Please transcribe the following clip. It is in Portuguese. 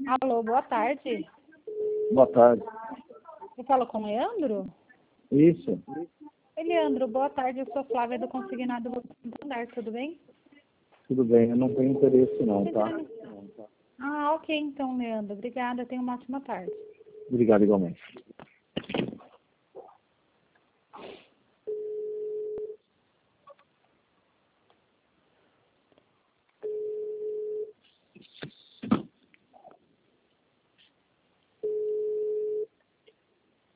Alô, boa tarde. Boa tarde. Eu falo com o Leandro? Isso. Oi, Leandro, boa tarde. Eu sou Flávia do Consignado do Andar, tudo bem? Tudo bem, eu não tenho interesse não, tá? Ah, ok, então, Leandro. Obrigada, tenha uma ótima tarde. Obrigado igualmente.